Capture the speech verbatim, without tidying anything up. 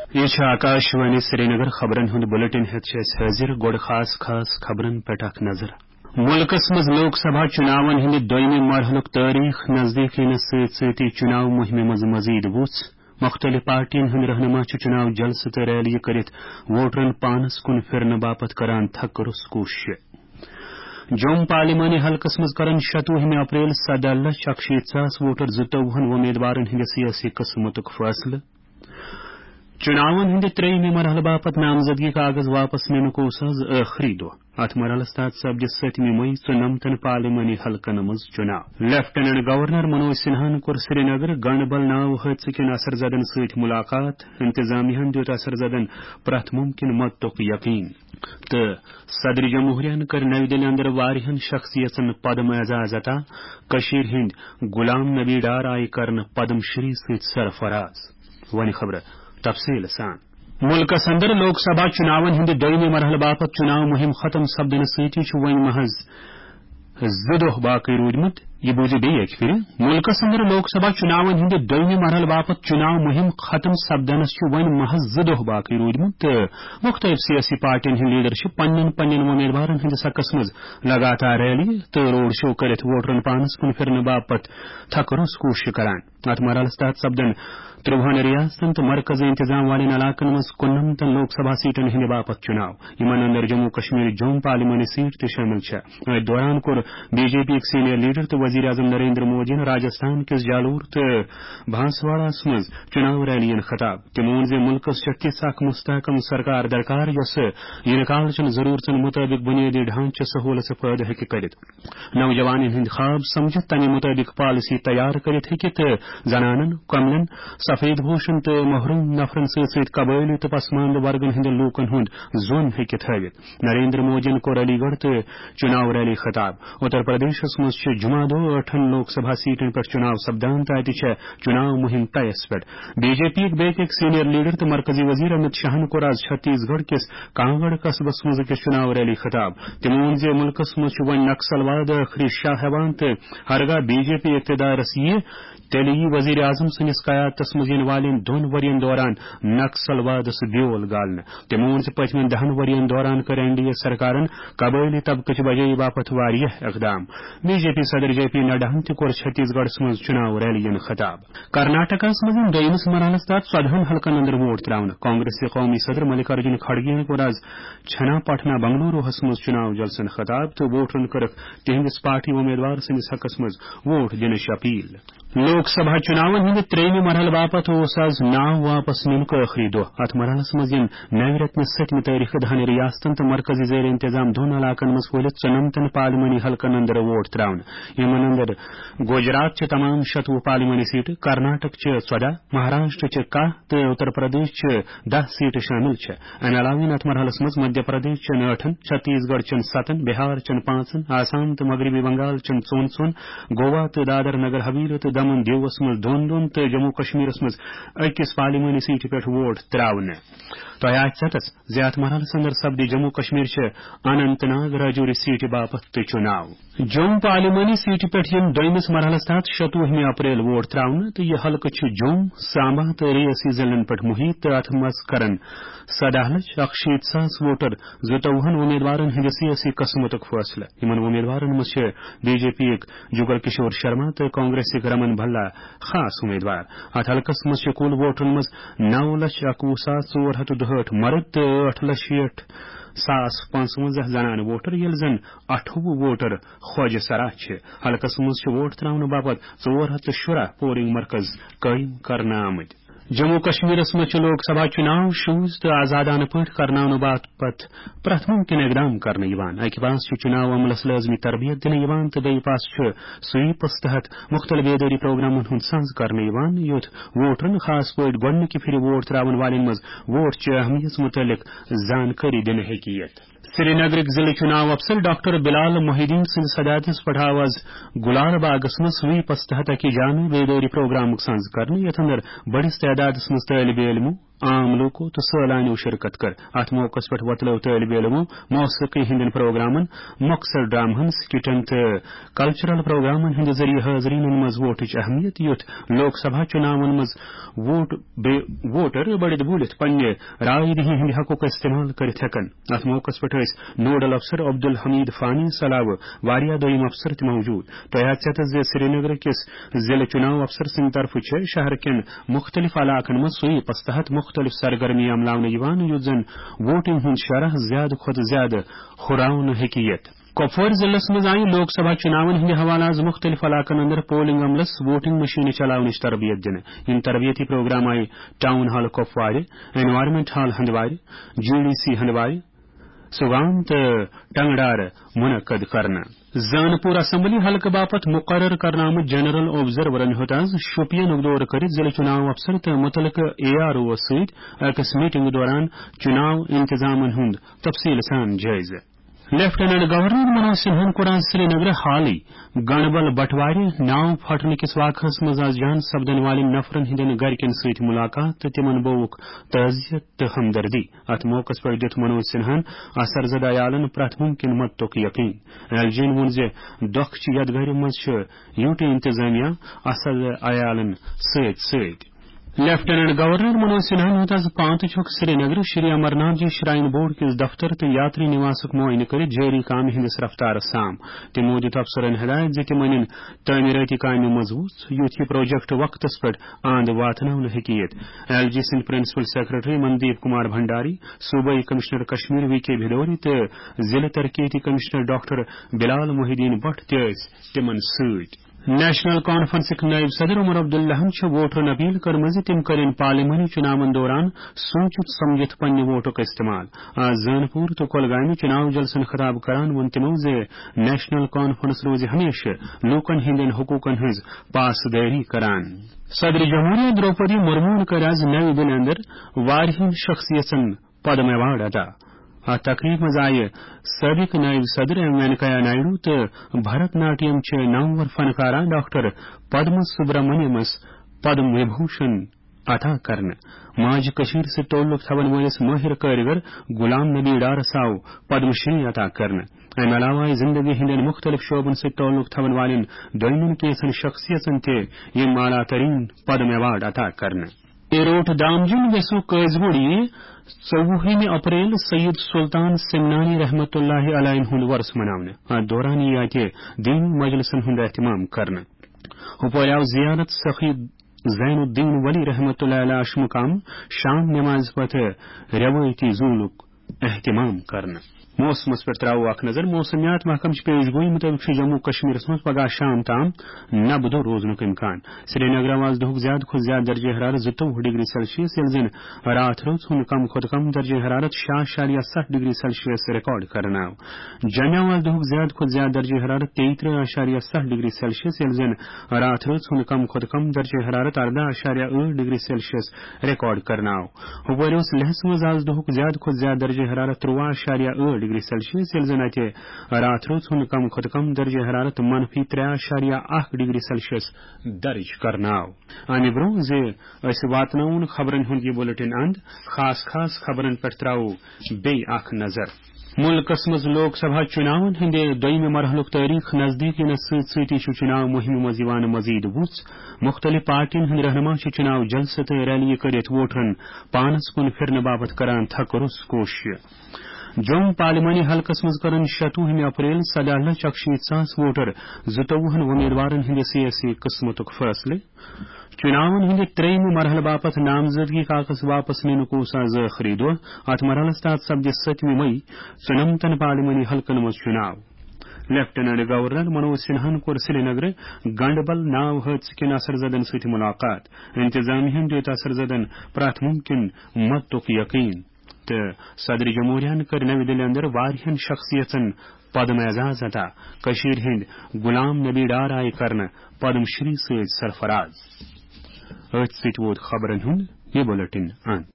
یہ آکاشوانی سری نگر خبرن ہند بلٹن ہت حاضر گوڑ خاص خاص خبرن پہ اخ نظر ملکس مز لوک سبھا چناون ہند دویمہ مرحلک تاریخ نزدیک ینس ست ستی چناو مہم مز مزید وُژھ مختلف پارٹین ہند رہنما چناو جلسہ تو ریلی کرت ووٹرن پانس کن پھرنے باپت کران تھک رس کوشش جوم پارلیمانی حلقس مز کرن شتوہم اپریل سدہ لچھ اکشیت ساس ووٹر زٕتووُہن ومیدوارن ہند سیاسی قسمتک فیصلہ چناون ہند تریمہ مرحلہ باپت نامزدگی کاغذ واپس ننک اوس آز ٲخری دۄہ ات مرحلس تحت سپدِ ستمہ مئی ژُنمتن پارلیمانی حلقن مز چناو لیفٹیننٹ گورنر منوج سنہاہن کور سری نگر گنڈبل ناو حادثہ کن اثر زدن ست ملاقات انتظامیہ دِیُت اثر زدن پرٛٮ۪تھ ممکن مدتُک یقین تو صدر جمہوریہ کر نئی دلہِ اندر واریاہن شخصیتن پدم اعزاز عطا کشیر ہند غلام نبی ڈار آئی کرن پدم شری ست سرفراز ون خبر تفصیل سان ملکس اندر لوک سبھا چناون ہند دویمہ مرحلہ باپت چناو مہم ختم سپدن سۭتی چھ وۄنۍ محض زٕ دۄہ باقی روٗدمُت یہ بوزِ بیٚیہِ اکہِ پھِرِ ملکس اندر لوک سبھا چناون ہند دویمہ مرحلہ باپت چناو مہم ختم سپدنس چھ وۄنۍ محض زٕ دۄہ باقی روٗدمُت تہٕ مختلف سیاسی پارٹین ہند لیڈر چھ پننین پننین وۄمیدوارن ہندس حقس منٛز لگاتار ریلی تہٕ روڈ شو کٔرِتھ ووٹرن پانس کُن پھرنہٕ باپت تھکہٕ روٚس کوٗشش کران اتھ مرحلس تحت سپدن ترٛوہن ریاستن تو مرکزی انتظام والین علاقن مز کنمتن لوک سبھا سیٹن ہند باپت چناو یمن اندر جموں کشمیر جوم پارلیمانی سیٹ تہ شامل چھ ات دوران کور B J P senior leader تو وزیر اعظم نریندر مودی راجستھان کس جالور تو بانسواڑہ مز چناو ریلین خطاب تم وون ز ملکس تژھ اکھ مستحکم سرکار درکار یس ینہٕ کالچن ضرورتن مطابق بنیادی ڈھانچہ سہولت فائدہ ہیکہ کرت نوجوانن ہند خواب سمجھت تمہ مطابق پالیسی تیار کرت ہیکہ تو زنانن کملن سفید پوشن تو محروم نفرن ست ست قبائلی تو پسماندہ ورگن ہند لوکن ہند زون ہیکہ تھوت نریندر مودی کور علی گڑھ تو چناو ریلی خطاب اتر پردیش مز جمعہ دہ ٲٹھن لوک سبھا سیٹن پہ چناو سپدان تو اتہ چناو مہم طیس پہ بی جے پی بیک اک سینئر لیڈر تو مرکزی وزیر امت شاہن کور آز چھتیس گڑھ کس کانگڑ قصبس مز اکس چناو ریلی خطاب تم وون ز ملکس مز ون نکسل واد آخری شاہ ہیوان تو ہرگاہ بی جے پی اقتدارس یہ تیلے یہ وزیر اعظم سندس قیادتس مز ین والن دون ورین دوران نکسل وادس بیول گالن تم وون ز پتمن دہن ورین دوران کر این ڈی اے سرکارن قبائلی طبقہ بجائی باپت واریاہ اقدام بی جے پی صدر جے پی نڈاہن تہ کور چھتیس گڑھ مز چناو ریلین خطاب کرناٹکس مز دویمس مرحلس تحت ژۄدہن حلقن اندر ووٹ تراون کانگریس قومی صدر ملکارجن کھڑگے کور آز چھنا پٹنہ بنگلوروہس مز چناو جلسن خطاب تو ووٹرن کرکھ تہندس پارٹی امیدوار سندس حقس مز ووٹ دنچ اپیل لوک سبھا چناون ہند تریمہ مرحلہ باپت اوس آز ناو واپس ننک ٲخری دۄہ ات مرحلس مز ین نو رٮ۪تنہٕ ستمہ تٲریخ دہن ریاستن تو مرکزی زیر انتظام دون علاقن مز پھہلتھ ژُنمتن پارلیمانی حلقن اندر ووٹ تراون یمن اندر گجرات چہ تمام شتوہ پارلیمانی سیٹ کرناٹک چہ ژۄدہ مہاراشٹر چہ کاہ تو اتر پردیش چہ دہ سیٹ شامل چھ امہ علاوہ ات مرحلس مز مدھیہ پردیش چن ٲٹھن چھتیس گڑھ چن ستن بہار چن پانچن آسام تو مغربی بنگال چن ژون ژون گوا تو دادر نگر حویلی تو دمن دیوس مز دون دون تو جموں کشمیرس مز اکس پارلیمانی سیٹ پہ ووٹ تراون تہ آس زیات مرحلس اندر سپدی جموں کشمیر چہ اننت ناگ راجوری سیٹ باپت تہ چناو جوم پارلیمانی سیٹ پہ یم دویمس مرحلس تحت شتوہمہ اپریل ووٹ تراون تو یہ حلقہ چھ جوم سامبا تو ریاسی ضلعن پہ محیط تو ات مز کرن سدہ لچھ اکشیت ساس ووٹر زٕتووُہن امیدوارن ہند سیاسی قسمتک فیصلہ یمن امیدوارن مز بی جے پی یک جگل کشور شرما تو کانگریس رمن بھلا خاص امیدوار ات حلقس مز کل ووٹرن مز نو لچھ اکوہ ساس ژور ہتھ دہٹ مرد تو ٲٹھ لچھ شیٹھ ساس پانژونزہ زنان ووٹر یل زن اٹھوہ ووٹر خواجہ سرا چھ حلقس مز ووٹ تراون باپت ژور ہتھ شراہ پولنگ مرکز قائم کرنا آمد جموں کشمیرس مز لوک سبھا چناو شوز تو آزادانہ پٲٹھۍ کرناونہٕ باپت پرٛٮ۪تھ ممکن اقدام کرنہٕ اکہ پاس چناو عملس لازمی تربیت دنہٕ تو بیٚیہِ پاس سویپس تحت مختلف بیداری پروگرامن ہند سنز کرنہٕ یوت ووٹرن خاص پٲٹھۍ گۄڈنِکہِ پھِرِ ووٹ تراون والٮ۪ن مز ووٹ چہ اہمیت متعلق زانکاری دنہٕ ہیکہِ یِتھ سری نگرک ضلع چناو افسر ڈاکٹر بلال محدین سند صدارتس پہ آو آز گلال باغس مز سویپس تحت اکہ جامع بیداری پروگرام سنز کرنے یتھ اندر بڑس تعداد مز طالب علموں عام لوکو تو سالانو شرکت کر ات موقع پہ وتلو طالب علمو موسیقی ہند پروگرامن مخصر ڈرامہن سکٹن تو کلچرل پروگرامن ہند ذریعہ حاضرین مز ووٹچ اہمیت یوت لوک سبھا چناون مز ووٹ ووٹر بڑت بولت پنہ رائے دہی ہند حقوق استعمال کرت ہیکن ات موقع پہ نوڈل افسر عبدالحمید فانی صلاح واریاہ دویم افسر تہ موجود تحت زی سری نگر کس ضلع چناؤ افسر سند طرف شہر کن مختلف علاقن مز سویپس تحت مختلف سرگرمی عملاؤن یوان یت زن ووٹنگ ہند شرح زیادہ کھت زیادہ ہراؤن ہیکیت کپوور ضلع مز آئی لوک سبھا چناون ہند حوالہ از مختلف علاقن اندر پولنگ عملس ووٹنگ مشین چلاونچ تربیت دن ان تربیتی پروگرام آئی town hall Kupwara environment hall Handwara G D C Handwara Sagam تو ٹنگڈار منعقد کرنا زانپور اسمبلی حلقہ باپت مقرر کرنا آمت جنرل آبزرورن ہت آز شوپین دور کرت ضلع چناؤ افسر تو متعلقہ اے آر او ست اکس میٹنگ دوران چناؤ انتظامن ہند تفصیل سان جائزہ لیفٹیننٹ گورنر منوج سنہن کور سری نگر حالی گنڈبل بٹوار ناؤ پھٹنے کس واقعس مز آز جان سپدن والن نفرن ہندین گرکن ست ملاقات تو تمن بوک تعزیت تو ہمدردی ات موقع پہ دت منوج سنہن اثر زدہ عیالن پرت ممکن مدتک یقین ایل جین وون زِ دکھ چھ یتھ گھر مز یوٹی انتظامیہ اثر عیالن ست ست لیفٹیننٹ گورنر منوج سنہن ہت آز پانت چھک Srinagar Shri Amarnath ji shrine board کس دفتر تو یاتری نواسک معائنہ کرت جاری کام ہندس رفتار سام تمو دت افسرن ہدایت زِ تم انن تعمیراتی کامہ مضبوط یوت یہ پروجیکٹ وقتس پہ اند واتن ہیکیت ایل جی سند پرنسپل سیکرٹری مندیپ کمار بھنڈاری صوبائی کمشنر کشمیر وی کے بھدوری تو ضلع ترقیتی commissioner doctor Bilal Mohi Uddin but تیز تمن ست نیشنل کانفرنس نائب صدر عمر عبداللہ ووٹرن اپیل کرم تم کرن پارلیمانی چناون دوران سوچت سمجھت پنہ ووٹک استعمال آج زانپور تو کولگامہ چناؤ جلسن خطاب کران ون تمو زِ نیشنل کانفرنس روز ہمیشہ لوکن ہندین حقوقن ہز پاسداری کران صدر جمہوریہ دروپدی مرمون کر آز نئی دل اندر واریہن شخصیتن پدم ایوارڈ عطا ات تقریب مز آئی سابق نائب صدر ایم وینکیا نائیڈو تو بھرت ناٹیم چھ نامور فنکارہ ڈاکٹر پدم سبرامنیمس پدم وبھوشن عطا کرنے ماج کشیر سے تعلق تھون ولس ماہر کاریگر غلام نبی ڈار ساو پدم شری عطا کرنے امہ علاوہ زندگی ہندین مختلف شعبن سے تعلق تھون والن دویمن کیسن شخصیتن تہ یم اعلیٰ ترین پدم ایوارڈ عطا کرنے ایروٹ دامجن ویسو قیزگوڑی ژوہم اپریل سید سلطان سمنانی رحمت اللہ علیہ ہند ورس مناونے ات دوران یہ اتہ دینی مجلسن ہند اہتمام کرنے ہپور آو زیارت سخی زین الدین ولی رحمت اللہ علیہ اشمقام شام نماز پتہ روایتی زولک اہتمام کرنے موسمس پہ ترو اخ نظر موسمیات محکم پیش گوئی مطابق جموں کشمیر مز پگہ شام تام نبدہ روزنک امکان سری نگر آز دہک زیادہ کھت زیادہ درجہ حرارت زٕتووُہ ڈگری سیلسیس یل زن رات روز ہند کم کھت کم درجہ حرارت شاہ اشاریہ ستھ ڈگری سیلسیس ریکارڈ کرنا آو جمع آز دہک زیادہ کھت زیادہ درجہ حرارت تیترہ اشاریہ ستھ ڈگری سیلسیس یل زن رات روز ہند کم کھت کم درجہ حرارت اردہ اشاریہ ٲٹھ ڈگری سیلسیس ریکارڈ کرنا آو ہپور لہس مز آز دہک زیادہ کھت زیادہ درجہ حرارت ترواہ اشاریہ ٲٹھ ڈگری سیلسیس یل زن اتہ رات روز ہند کم کھت کم درجہ حرارت منفی ترے اشاریہ اخ ڈگری سیلسیس درج کرنا آو امہ برو زِ أسۍ واتناون خبرن ہند یہ بلٹن اند خاص خاص خبرن پہ ترو بیٚیہِ اکھ نظر ملکس مز لوک سبھا چناون ہندے دویمہ مرحلک تاریخ نزدیک ینس ست ستی چناؤ مہم مز مزید وُژھ مختلف پارٹین ہند رہنما چناؤ جلسہ تو ریلی کرت ووٹرن پانس کن پھرنے باپت کران تھک رُس کوشش جوم پارلیمانی حلقس مز کرن شتوہم اپریل سدہ لچھ اکشیت ساس ووٹر زٕتووُہن امیدوارن ہند سیاسی قسمتک فیصلے چناون ہند تریم مرحلہ باپت نامزدگی کاغذ واپس نینک اوس آز ٲخری دۄہ ات مرحلس تحت سپدِ ستمہ مئی ژُنمتن پارلیمانی حلقن مز چناو لیفٹیننٹ گورنر منوج سنہن کور سری نگر گنڈبل ناو حادثہ کن اثر زدن ست ملاقات انتظامیہ دت اثر زدن پرت ممکن مدتک یقین تو صدر جمہوریہ کر نئی دلہ اندر واریہن شخصیتن پدم اعزاز عطا کشیر ہند غلام نبی ڈار آئی کرنے پدم شری ست سرفراز ات ست ووت خبرن ہند یہ بلٹن اند